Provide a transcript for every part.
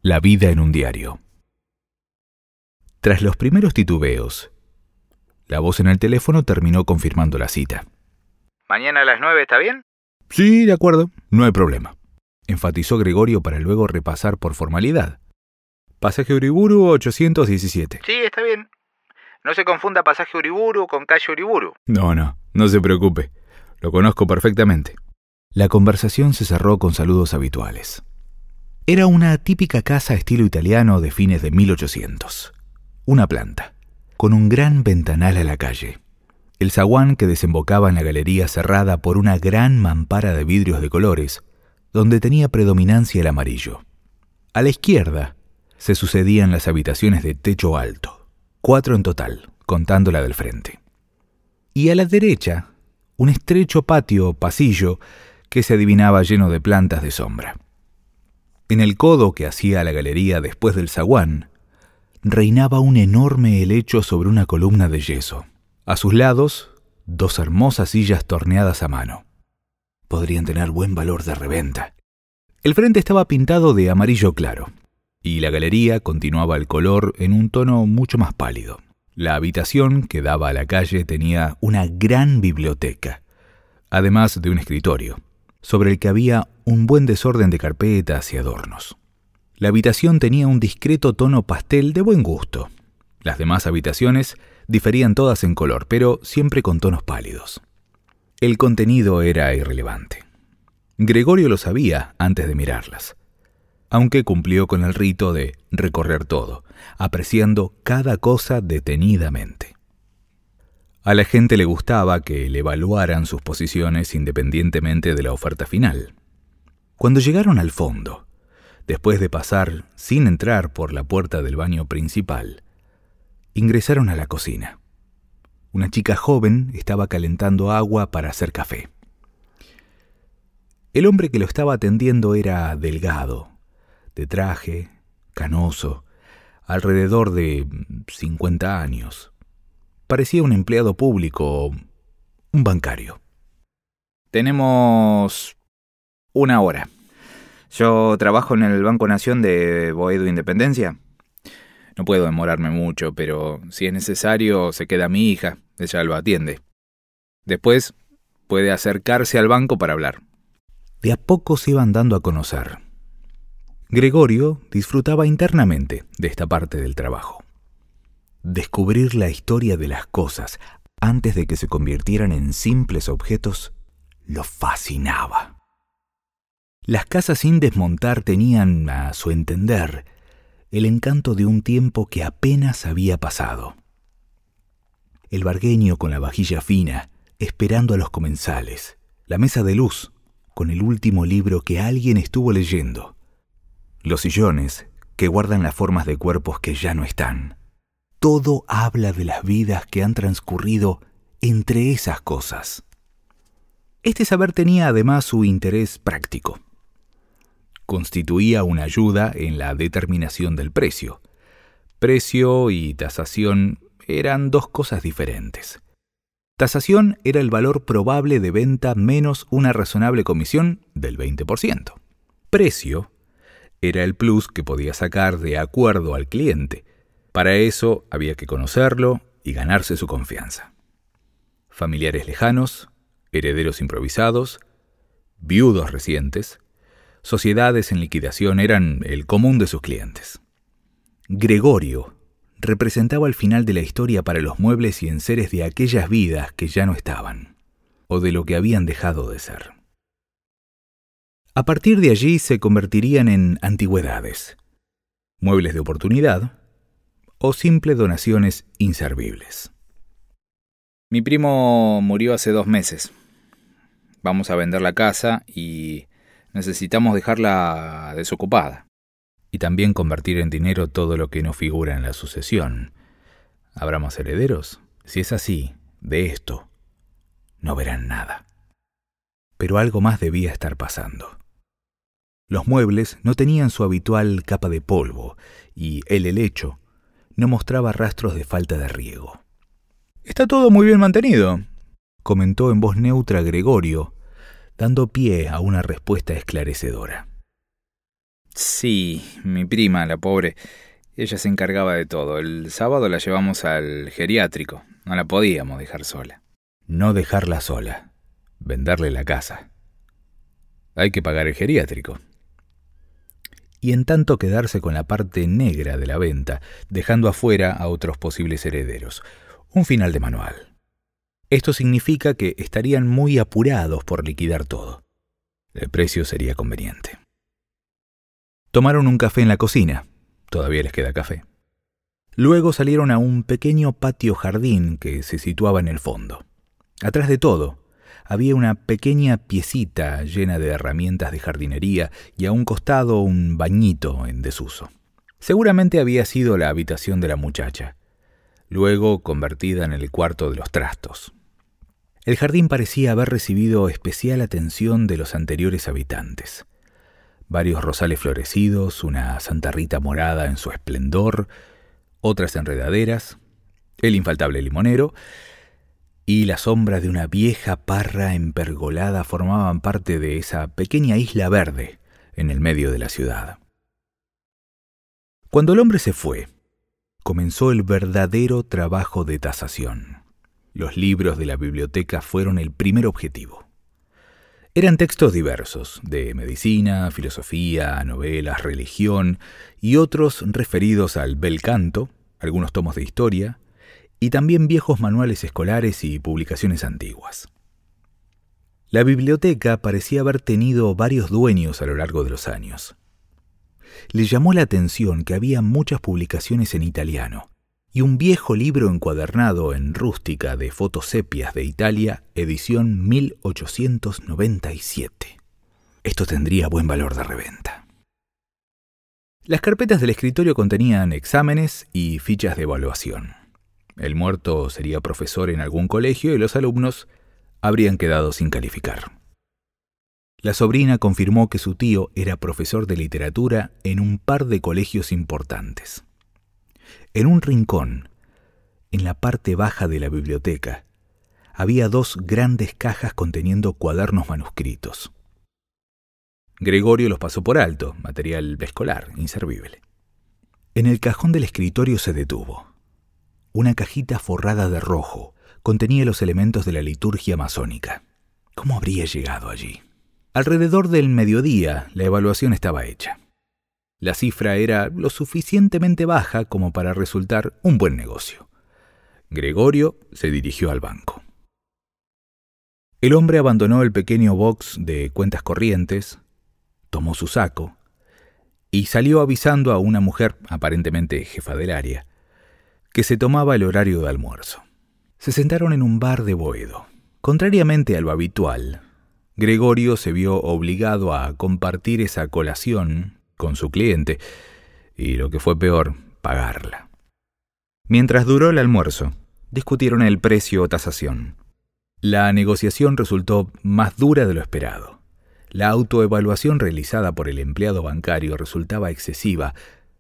La vida en un diario. Tras los primeros titubeos, la voz en el teléfono terminó confirmando la cita. ¿Mañana a las 9 está bien? Sí, de acuerdo, no hay problema, enfatizó Gregorio para luego repasar por formalidad. Pasaje Uriburu 817. Sí, está bien. No se confunda pasaje Uriburu con calle Uriburu. No se preocupe, lo conozco perfectamente. La conversación se cerró con saludos habituales. Era una típica casa estilo italiano de fines de 1800. Una planta, con un gran ventanal a la calle. El zaguán que desembocaba en la galería cerrada por una gran mampara de vidrios de colores, donde tenía predominancia el amarillo. A la izquierda se sucedían las habitaciones de techo alto, 4 en total, contando la del frente. Y a la derecha, un estrecho patio pasillo que se adivinaba lleno de plantas de sombra. En el codo que hacía la galería después del zaguán, reinaba un enorme helecho sobre una columna de yeso. A sus lados, 2 hermosas sillas torneadas a mano. Podrían tener buen valor de reventa. El frente estaba pintado de amarillo claro, y la galería continuaba el color en un tono mucho más pálido. La habitación que daba a la calle tenía una gran biblioteca, además de un escritorio, sobre el que había un buen desorden de carpetas y adornos. La habitación tenía un discreto tono pastel de buen gusto. Las demás habitaciones diferían todas en color, pero siempre con tonos pálidos. El contenido era irrelevante. Gregorio lo sabía antes de mirarlas, aunque cumplió con el rito de recorrer todo, apreciando cada cosa detenidamente. A la gente le gustaba que le evaluaran sus posiciones independientemente de la oferta final. Cuando llegaron al fondo, después de pasar sin entrar por la puerta del baño principal, ingresaron a la cocina. Una chica joven estaba calentando agua para hacer café. El hombre que lo estaba atendiendo era delgado, de traje, canoso, alrededor de 50 años. Parecía un empleado público, un bancario. Tenemos 1 hora. Yo trabajo en el Banco Nación de Boedo Independencia. No puedo demorarme mucho, pero si es necesario se queda mi hija, ella lo atiende. Después puede acercarse al banco para hablar. De a poco se iban dando a conocer. Gregorio disfrutaba internamente de esta parte del trabajo. Descubrir la historia de las cosas antes de que se convirtieran en simples objetos lo fascinaba. Las casas sin desmontar tenían, a su entender, el encanto de un tiempo que apenas había pasado. El vargueño con la vajilla fina, esperando a los comensales, la mesa de luz, con el último libro que alguien estuvo leyendo, los sillones que guardan las formas de cuerpos que ya no están. Todo habla de las vidas que han transcurrido entre esas cosas. Este saber tenía además su interés práctico. Constituía una ayuda en la determinación del precio. Precio y tasación eran 2 cosas diferentes. Tasación era el valor probable de venta menos una razonable comisión del 20%. Precio era el plus que podía sacar de acuerdo al cliente. Para eso había que conocerlo y ganarse su confianza. Familiares lejanos, herederos improvisados, viudos recientes, sociedades en liquidación eran el común de sus clientes. Gregorio representaba el final de la historia para los muebles y enseres de aquellas vidas que ya no estaban, o de lo que habían dejado de ser. A partir de allí se convertirían en antigüedades, muebles de oportunidad o simples donaciones inservibles. Mi primo murió hace 2 meses. Vamos a vender la casa y necesitamos dejarla desocupada. Y también convertir en dinero todo lo que no figura en la sucesión. ¿Habrá más herederos? Si es así, de esto no verán nada. Pero algo más debía estar pasando. Los muebles no tenían su habitual capa de polvo y el helecho no mostraba rastros de falta de riego. «Está todo muy bien mantenido», comentó en voz neutra Gregorio, dando pie a una respuesta esclarecedora. Sí, mi prima, la pobre, ella se encargaba de todo. El sábado la llevamos al geriátrico. No la podíamos dejar sola. No dejarla sola. Venderle la casa. Hay que pagar el geriátrico. Y en tanto quedarse con la parte negra de la venta, dejando afuera a otros posibles herederos. Un final de manual. Esto significa que estarían muy apurados por liquidar todo. El precio sería conveniente. Tomaron un café en la cocina. Todavía les queda café. Luego salieron a un pequeño patio jardín que se situaba en el fondo. Atrás de todo, había una pequeña piecita llena de herramientas de jardinería y a un costado un bañito en desuso. Seguramente había sido la habitación de la muchacha, luego convertida en el cuarto de los trastos. El jardín parecía haber recibido especial atención de los anteriores habitantes. Varios rosales florecidos, una Santa Rita morada en su esplendor, otras enredaderas, el infaltable limonero y las sombras de una vieja parra empergolada formaban parte de esa pequeña isla verde en el medio de la ciudad. Cuando el hombre se fue, comenzó el verdadero trabajo de tasación. Los libros de la biblioteca fueron el primer objetivo. Eran textos diversos, de medicina, filosofía, novelas, religión y otros referidos al bel canto, algunos tomos de historia, y también viejos manuales escolares y publicaciones antiguas. La biblioteca parecía haber tenido varios dueños a lo largo de los años. Le llamó la atención que había muchas publicaciones en italiano y un viejo libro encuadernado en rústica de fotos sepias de Italia, edición 1897. Esto tendría buen valor de reventa. Las carpetas del escritorio contenían exámenes y fichas de evaluación. El muerto sería profesor en algún colegio y los alumnos habrían quedado sin calificar. La sobrina confirmó que su tío era profesor de literatura en un par de colegios importantes. En un rincón, en la parte baja de la biblioteca, había 2 grandes cajas conteniendo cuadernos manuscritos. Gregorio los pasó por alto, material escolar, inservible. En el cajón del escritorio se detuvo. Una cajita forrada de rojo contenía los elementos de la liturgia masónica. ¿Cómo habría llegado allí? Alrededor del mediodía, la evaluación estaba hecha. La cifra era lo suficientemente baja como para resultar un buen negocio. Gregorio se dirigió al banco. El hombre abandonó el pequeño box de cuentas corrientes, tomó su saco y salió avisando a una mujer, aparentemente jefa del área, que se tomaba el horario de almuerzo. Se sentaron en un bar de Boedo. Contrariamente a lo habitual, Gregorio se vio obligado a compartir esa colación con su cliente y, lo que fue peor, pagarla. Mientras duró el almuerzo, discutieron el precio o tasación. La negociación resultó más dura de lo esperado. La autoevaluación realizada por el empleado bancario resultaba excesiva,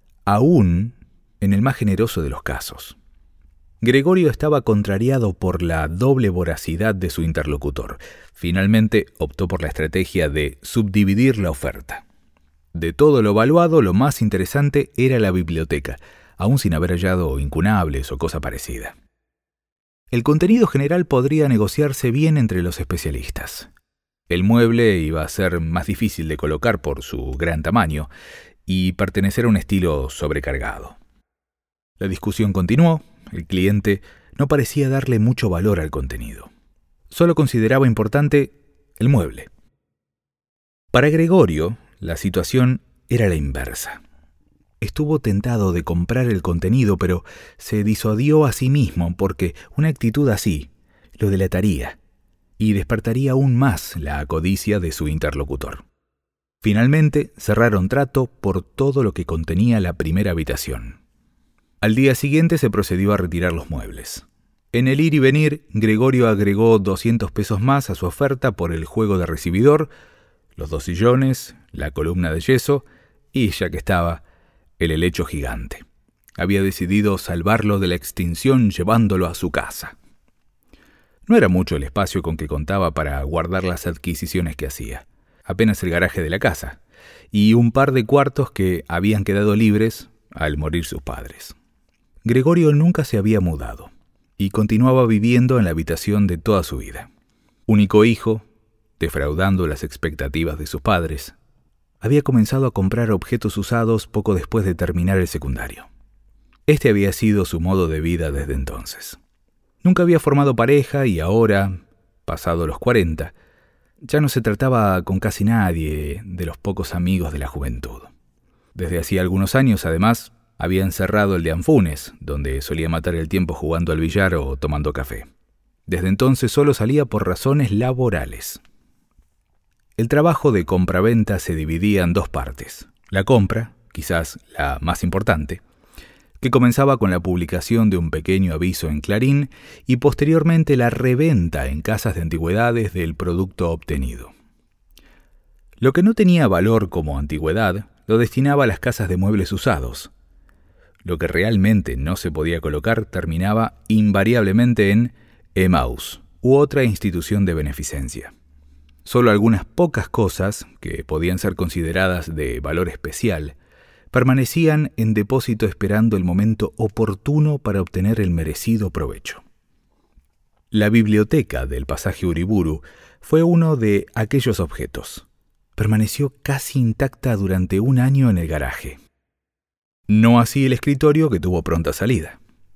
aún en el más generoso de los casos. Gregorio estaba contrariado por la doble voracidad de su interlocutor. Finalmente optó por la estrategia de subdividir la oferta. De todo lo evaluado, lo más interesante era la biblioteca, aún sin haber hallado incunables o cosa parecida. El contenido general podría negociarse bien entre los especialistas. El mueble iba a ser más difícil de colocar por su gran tamaño y pertenecer a un estilo sobrecargado. La discusión continuó. El cliente no parecía darle mucho valor al contenido. Solo consideraba importante el mueble. Para Gregorio, la situación era la inversa. Estuvo tentado de comprar el contenido, pero se disuadió a sí mismo porque una actitud así lo delataría y despertaría aún más la codicia de su interlocutor. Finalmente cerraron trato por todo lo que contenía la primera habitación. Al día siguiente se procedió a retirar los muebles. En el ir y venir, Gregorio agregó 200 pesos más a su oferta por el juego de recibidor, los 2 sillones, la columna de yeso y, ya que estaba, el helecho gigante. Había decidido salvarlo de la extinción llevándolo a su casa. No era mucho el espacio con que contaba para guardar las adquisiciones que hacía. Apenas el garaje de la casa, y un par de cuartos que habían quedado libres al morir sus padres. Gregorio nunca se había mudado y continuaba viviendo en la habitación de toda su vida. Único hijo, defraudando las expectativas de sus padres, había comenzado a comprar objetos usados poco después de terminar el secundario. Este había sido su modo de vida desde entonces. Nunca había formado pareja y ahora, pasado los 40, ya no se trataba con casi nadie de los pocos amigos de la juventud. Desde hacía algunos años, además, había encerrado el de Anfunes, donde solía matar el tiempo jugando al billar o tomando café. Desde entonces solo salía por razones laborales. El trabajo de compraventa se dividía en dos partes. La compra, quizás la más importante, que comenzaba con la publicación de un pequeño aviso en Clarín y posteriormente la reventa en casas de antigüedades del producto obtenido. Lo que no tenía valor como antigüedad lo destinaba a las casas de muebles usados. Lo que realmente no se podía colocar terminaba invariablemente en Emmaus u otra institución de beneficencia. Solo algunas pocas cosas, que podían ser consideradas de valor especial, permanecían en depósito esperando el momento oportuno para obtener el merecido provecho. La biblioteca del pasaje Uriburu fue uno de aquellos objetos. Permaneció casi intacta durante un año en el garaje. No así el escritorio, que tuvo pronta salida.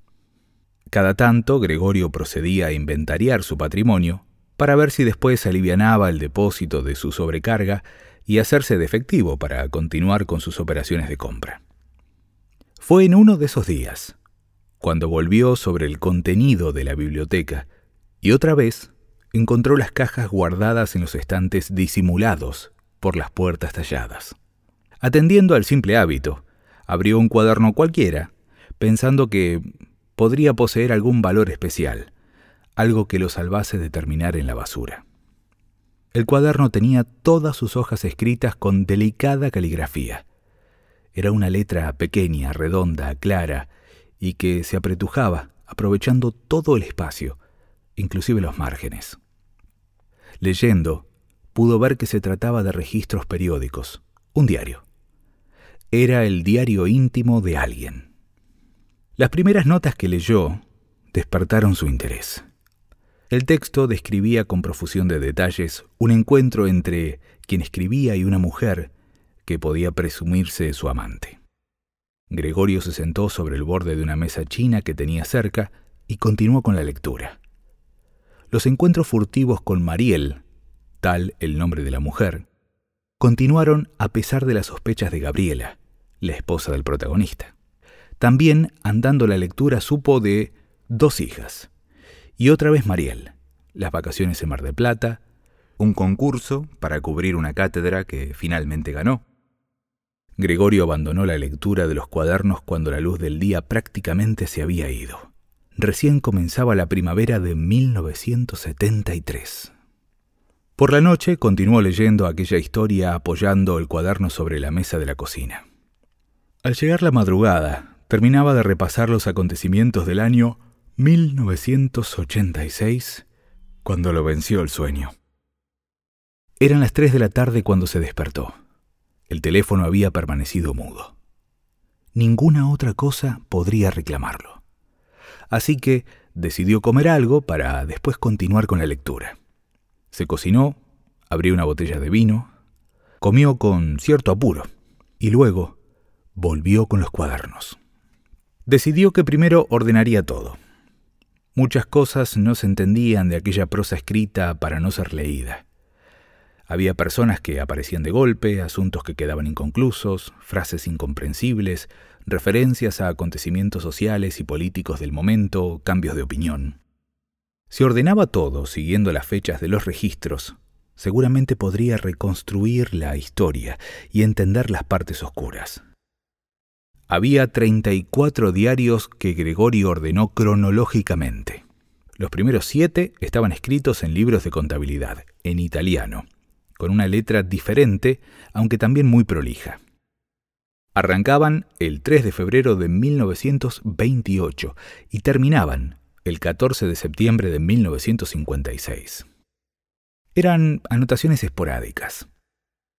Cada tanto Gregorio procedía a inventariar su patrimonio para ver si después alivianaba el depósito de su sobrecarga y hacerse de efectivo para continuar con sus operaciones de compra. Fue en uno de esos días, cuando volvió sobre el contenido de la biblioteca y otra vez encontró las cajas guardadas en los estantes disimulados por las puertas talladas. Atendiendo al simple hábito, abrió un cuaderno cualquiera, pensando que podría poseer algún valor especial, algo que lo salvase de terminar en la basura. El cuaderno tenía todas sus hojas escritas con delicada caligrafía. Era una letra pequeña, redonda, clara, y que se apretujaba, aprovechando todo el espacio, inclusive los márgenes. Leyendo, pudo ver que se trataba de registros periódicos, un diario. Era el diario íntimo de alguien. Las primeras notas que leyó despertaron su interés. El texto describía con profusión de detalles un encuentro entre quien escribía y una mujer que podía presumirse su amante. Gregorio se sentó sobre el borde de una mesa china que tenía cerca y continuó con la lectura. Los encuentros furtivos con Mariel, tal el nombre de la mujer, continuaron a pesar de las sospechas de Gabriela, la esposa del protagonista. También, andando la lectura, supo de 2 hijas. Y otra vez Mariel, las vacaciones en Mar del Plata, un concurso para cubrir una cátedra que finalmente ganó. Gregorio abandonó la lectura de los cuadernos cuando la luz del día prácticamente se había ido. Recién comenzaba la primavera de 1973. Por la noche continuó leyendo aquella historia apoyando el cuaderno sobre la mesa de la cocina. Al llegar la madrugada, terminaba de repasar los acontecimientos del año 1986, cuando lo venció el sueño. Eran las 3 de la tarde cuando se despertó. El teléfono había permanecido mudo. Ninguna otra cosa podría reclamarlo. Así que decidió comer algo para después continuar con la lectura. Se cocinó, abrió una botella de vino, comió con cierto apuro y luego volvió con los cuadernos. Decidió que primero ordenaría todo. Muchas cosas no se entendían de aquella prosa escrita para no ser leída. Había personas que aparecían de golpe, asuntos que quedaban inconclusos, frases incomprensibles, referencias a acontecimientos sociales y políticos del momento, cambios de opinión. Si ordenaba todo siguiendo las fechas de los registros, seguramente podría reconstruir la historia y entender las partes oscuras. Había 34 diarios que Gregorio ordenó cronológicamente. Los primeros 7 estaban escritos en libros de contabilidad, en italiano, con una letra diferente, aunque también muy prolija. Arrancaban el 3 de febrero de 1928 y terminaban el 14 de septiembre de 1956. Eran anotaciones esporádicas.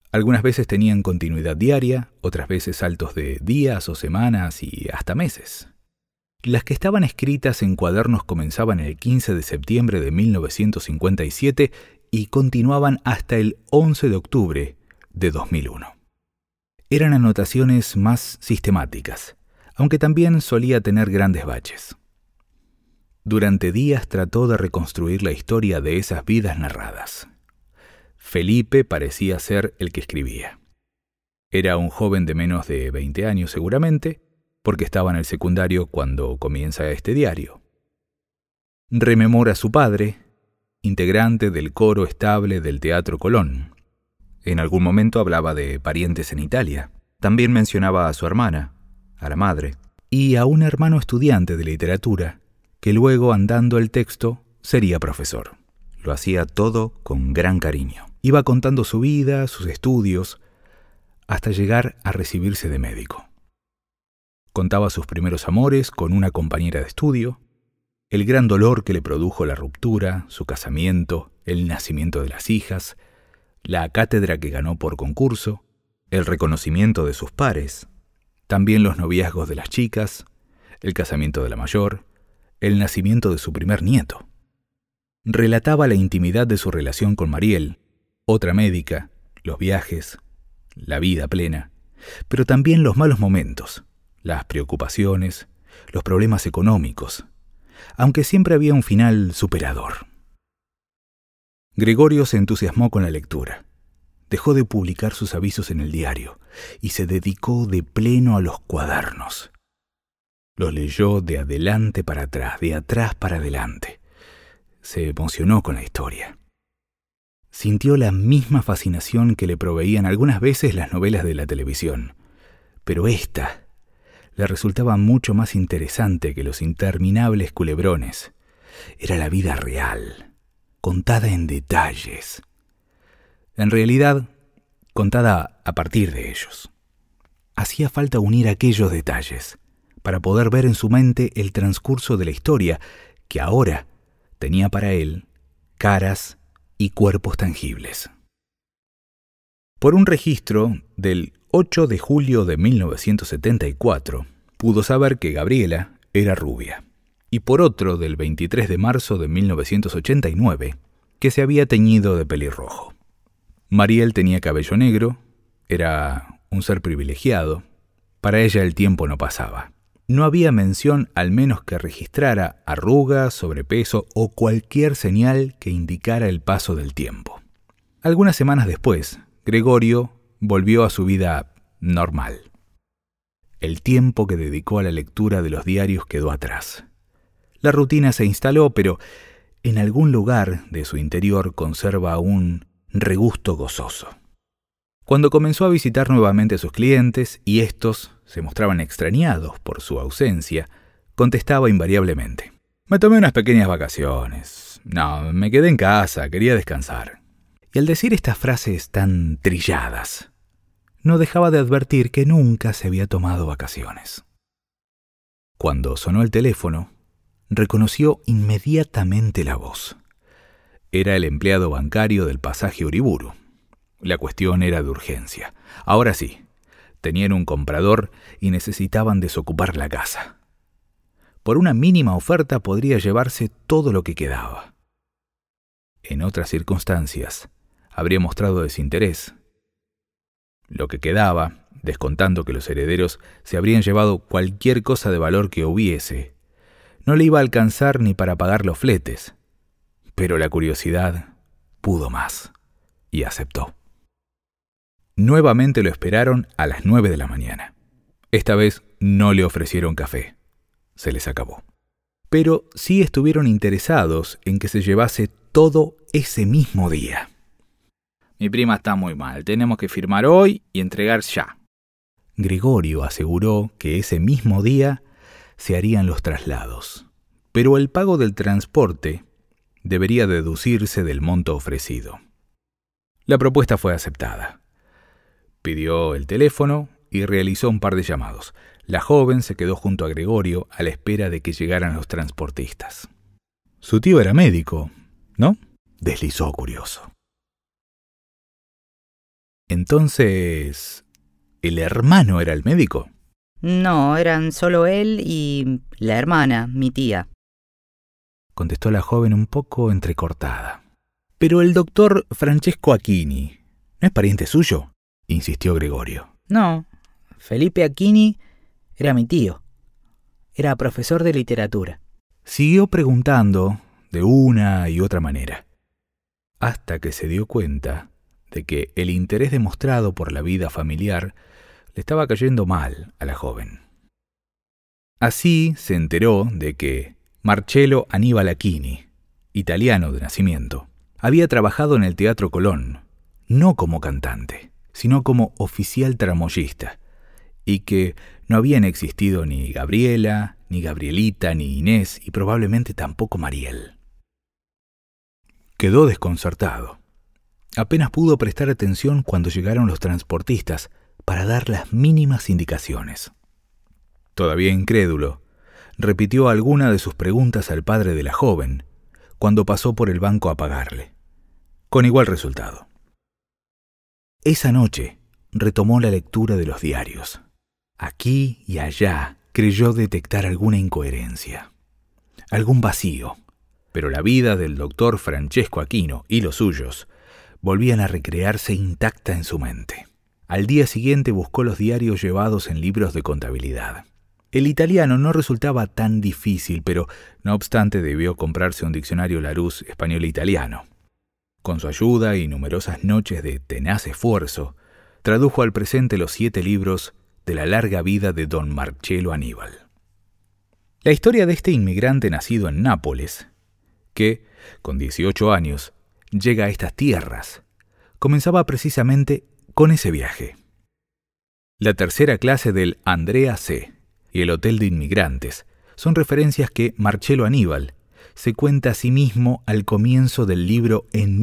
Algunas veces tenían continuidad diaria, otras veces saltos de días o semanas y hasta meses. Las que estaban escritas en cuadernos comenzaban el 15 de septiembre de 1957 y continuaban hasta el 11 de octubre de 2001. Eran anotaciones más sistemáticas, aunque también solía tener grandes baches. Durante días trató de reconstruir la historia de esas vidas narradas. Felipe parecía ser el que escribía. Era un joven de menos de 20 años seguramente, porque estaba en el secundario cuando comienza este diario. Rememora a su padre, integrante del coro estable del Teatro Colón. En algún momento hablaba de parientes en Italia. También mencionaba a su hermana, a la madre, y a un hermano estudiante de literatura, que luego, andando el texto, sería profesor. Lo hacía todo con gran cariño. Iba contando su vida, sus estudios, hasta llegar a recibirse de médico. Contaba sus primeros amores con una compañera de estudio, el gran dolor que le produjo la ruptura, su casamiento, el nacimiento de las hijas, la cátedra que ganó por concurso, el reconocimiento de sus pares, también los noviazgos de las chicas, el casamiento de la mayor, el nacimiento de su primer nieto. Relataba la intimidad de su relación con Mariel, otra médica, los viajes, la vida plena, pero también los malos momentos, las preocupaciones, los problemas económicos, aunque siempre había un final superador. Gregorio se entusiasmó con la lectura. Dejó de publicar sus avisos en el diario y se dedicó de pleno a los cuadernos. Los leyó de adelante para atrás, de atrás para adelante. Se emocionó con la historia. Sintió la misma fascinación que le proveían algunas veces las novelas de la televisión, pero esta le resultaba mucho más interesante que los interminables culebrones. Era la vida real, contada en detalles. En realidad, contada a partir de ellos. Hacía falta unir aquellos detalles para poder ver en su mente el transcurso de la historia que ahora tenía para él caras y cuerpos tangibles. Por un registro del 8 de julio de 1974, pudo saber que Gabriela era rubia, y por otro del 23 de marzo de 1989, que se había teñido de pelirrojo. Mariel tenía cabello negro, era un ser privilegiado, para ella el tiempo no pasaba. No había mención al menos que registrara arrugas, sobrepeso o cualquier señal que indicara el paso del tiempo. Algunas semanas después, Gregorio volvió a su vida normal. El tiempo que dedicó a la lectura de los diarios quedó atrás. La rutina se instaló, pero en algún lugar de su interior conserva un regusto gozoso. Cuando comenzó a visitar nuevamente a sus clientes y estos se mostraban extrañados por su ausencia, contestaba invariablemente: «Me tomé unas pequeñas vacaciones. No, me quedé en casa, quería descansar». Y al decir estas frases tan trilladas, no dejaba de advertir que nunca se había tomado vacaciones. Cuando sonó el teléfono, reconoció inmediatamente la voz. Era el empleado bancario del pasaje Uriburu. La cuestión era de urgencia. Ahora sí, tenían un comprador y necesitaban desocupar la casa. Por una mínima oferta podría llevarse todo lo que quedaba. En otras circunstancias, habría mostrado desinterés. Lo que quedaba, descontando que los herederos se habrían llevado cualquier cosa de valor que hubiese, no le iba a alcanzar ni para pagar los fletes. Pero la curiosidad pudo más, y aceptó. Nuevamente lo esperaron a las 9 de la mañana. Esta vez no le ofrecieron café. Se les acabó. Pero sí estuvieron interesados en que se llevase todo ese mismo día. «Mi prima está muy mal, tenemos que firmar hoy y entregar ya». Gregorio aseguró que ese mismo día se harían los traslados, pero el pago del transporte debería deducirse del monto ofrecido. La propuesta fue aceptada. Pidió el teléfono y realizó un par de llamados. La joven se quedó junto a Gregorio a la espera de que llegaran los transportistas. Su tío era médico, ¿no?, deslizó curioso. Entonces, ¿el hermano era el médico? No, eran solo él y la hermana, mi tía. Contestó la joven un poco entrecortada. Pero el doctor Francesco Aquini, ¿no es pariente suyo?, insistió Gregorio. No, Felipe Aquini era mi tío. Era profesor de literatura. Siguió preguntando de una y otra manera, hasta que se dio cuenta de que el interés demostrado por la vida familiar le estaba cayendo mal a la joven. Así se enteró de que Marcello Aníbal Aquini, italiano de nacimiento, había trabajado en el Teatro Colón, no como cantante, sino como oficial tramoyista, y que no habían existido ni Gabriela, ni Gabrielita, ni Inés, y probablemente tampoco Mariel. Quedó desconcertado. Apenas pudo prestar atención cuando llegaron los transportistas para dar las mínimas indicaciones. Todavía incrédulo, repitió alguna de sus preguntas al padre de la joven cuando pasó por el banco a pagarle, con igual resultado. Esa noche retomó la lectura de los diarios. Aquí y allá creyó detectar alguna incoherencia, algún vacío, pero la vida del doctor Francesco Aquino y los suyos volvían a recrearse intacta en su mente. Al día siguiente buscó los diarios llevados en libros de contabilidad. El italiano no resultaba tan difícil, pero no obstante debió comprarse un diccionario Larousse español-italiano. Con su ayuda y numerosas noches de tenaz esfuerzo, tradujo al presente los 7 libros de la larga vida de don Marcello Aníbal. La historia de este inmigrante nacido en Nápoles, que, con 18 años, llega a estas tierras, comenzaba precisamente con ese viaje. La tercera clase del Andrea C. y el Hotel de Inmigrantes son referencias que Marcello Aníbal se cuenta a sí mismo al comienzo del libro en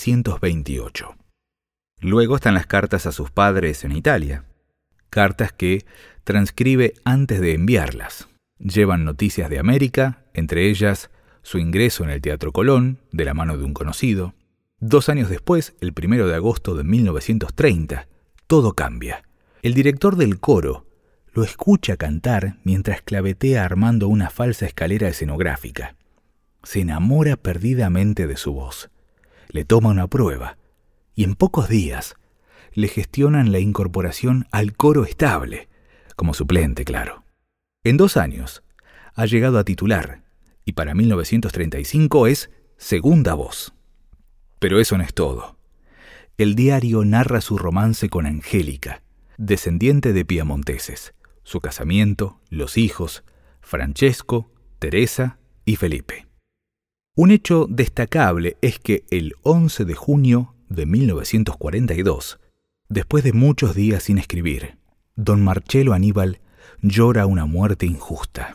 1928. Luego están las cartas a sus padres en Italia, cartas que transcribe antes de enviarlas. Llevan noticias de América, entre ellas su ingreso en el Teatro Colón, de la mano de un conocido. 2 años después, el 1 de agosto de 1930, todo cambia. El director del coro lo escucha cantar mientras clavetea armando una falsa escalera escenográfica. Se enamora perdidamente de su voz. Le toma una prueba y en pocos días le gestionan la incorporación al coro estable, como suplente, claro. En 2 años ha llegado a titular y para 1935 es segunda voz. Pero eso no es todo. El diario narra su romance con Angélica, descendiente de piamonteses, su casamiento, los hijos, Francesco, Teresa y Felipe. Un hecho destacable es que el 11 de junio de 1942, después de muchos días sin escribir, don Marcello Aníbal llora una muerte injusta.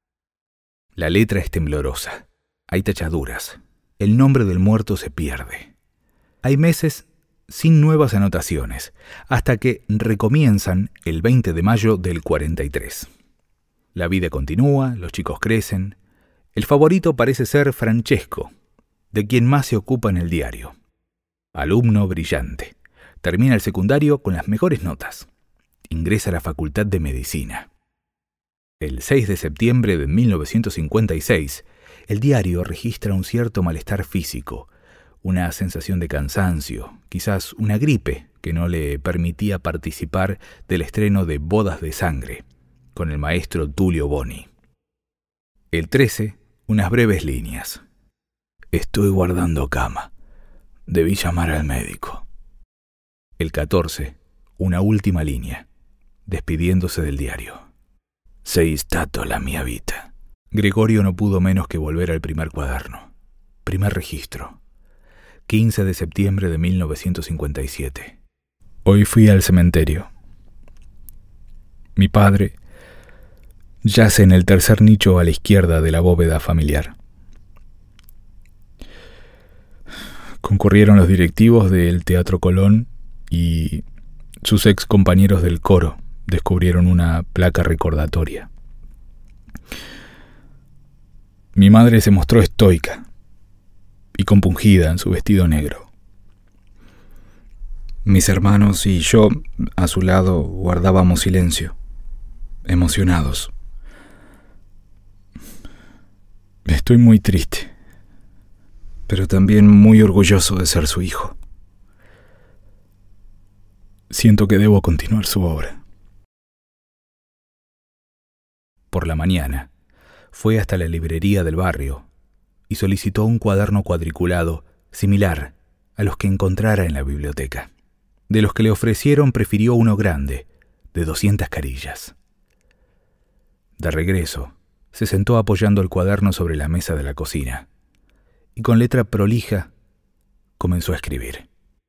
La letra es temblorosa, hay tachaduras, el nombre del muerto se pierde. Hay meses sin nuevas anotaciones, hasta que recomienzan el 20 de mayo del 43. La vida continúa, los chicos crecen. El favorito parece ser Francesco, de quien más se ocupa en el diario. Alumno brillante. Termina el secundario con las mejores notas. Ingresa a la Facultad de Medicina. El 6 de septiembre de 1956, el diario registra un cierto malestar físico, una sensación de cansancio, quizás una gripe que no le permitía participar del estreno de Bodas de Sangre, con el maestro Tullio Boni. El 13, unas breves líneas. Estoy guardando cama. Debí llamar al médico. El 14, una última línea, despidiéndose del diario. Sei stato la mia vita. Gregorio no pudo menos que volver al primer cuaderno. Primer registro. 15 de septiembre de 1957. Hoy fui al cementerio. Mi padre yace en el tercer nicho a la izquierda de la bóveda familiar. Concurrieron los directivos del Teatro Colón y sus ex compañeros del coro descubrieron una placa recordatoria. Mi madre se mostró estoica y compungida en su vestido negro. Mis hermanos y yo, a su lado, guardábamos silencio, emocionados. Estoy muy triste, pero también muy orgulloso de ser su hijo. Siento que debo continuar su obra. Por la mañana, fue hasta la librería del barrio y solicitó un cuaderno cuadriculado similar a los que encontrara en la biblioteca. De los que le ofrecieron, prefirió uno grande, de 200 carillas. De regreso, se sentó apoyando el cuaderno sobre la mesa de la cocina y con letra prolija comenzó a escribir.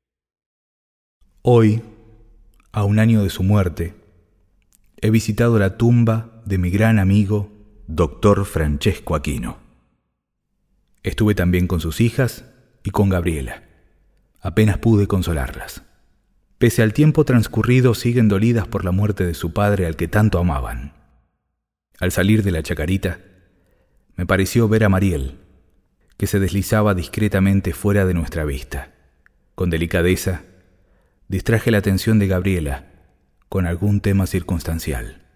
Hoy, a un año de su muerte, he visitado la tumba de mi gran amigo, Dr. Francesco Aquino. Estuve también con sus hijas y con Gabriela. Apenas pude consolarlas. Pese al tiempo transcurrido, siguen dolidas por la muerte de su padre al que tanto amaban. Al salir de la chacarita, me pareció ver a Mariel, que se deslizaba discretamente fuera de nuestra vista. Con delicadeza, distraje la atención de Gabriela con algún tema circunstancial.